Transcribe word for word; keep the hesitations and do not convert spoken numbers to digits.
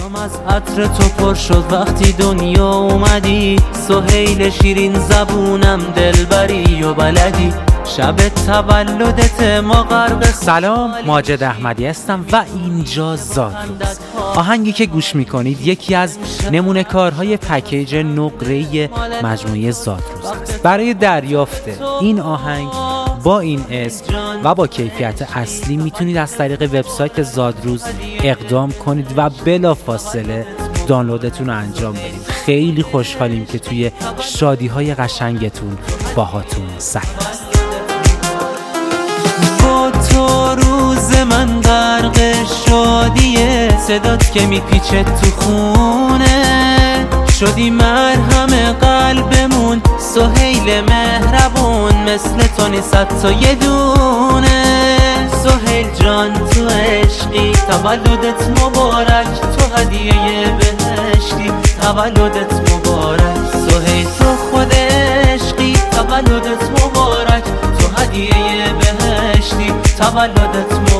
جام از عطر تو پر شد وقتی دنیا اومدی، سهیل شیرین زبونم دلبری و بلدی، شب تولدت ما غرق. سلام، ماجد احمدی هستم و اینجا زادروز. آهنگی که گوش میکنید یکی از نمونه کارهای پکیج نقره‌ای مجموعه زادروز است. برای دریافت این آهنگ با این اسم و با کیفیت اصلی میتونید از طریق وبسایت زادروز اقدام کنید و بلافاصله دانلودتون رو انجام بدید. خیلی خوشحالیم که توی شادی‌های قشنگتون باهاتون سعی است. با تو روز من غرق شادیه، صدات که میپیچه تو خونه، شدی مرهم قلبمون سهیل مهربون، مثل تو نیست تا یه دونه. سهیل جان تو عشقی، تولدت مبارک، تو هدیه بهشتی، تولدت مبارک. سهیل تو خود عشقی، تولدت مبارک، تو هدیه بهشتی، تولدت مبارک.